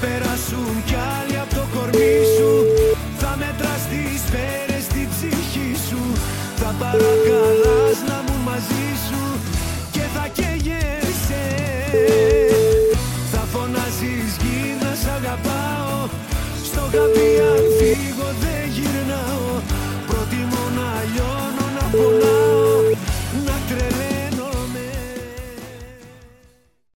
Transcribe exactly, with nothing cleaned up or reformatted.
περάσουν κι άλλοι από το κορμί σου. Θα μετράς τις πέρες στην ψυχή σου. Θα παρακαλά